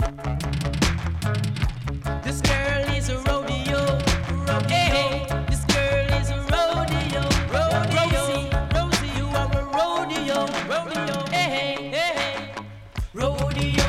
This girl is a rodeo. Hey, this girl is a rodeo. Rosie, you are a rodeo. Hey, rodeo.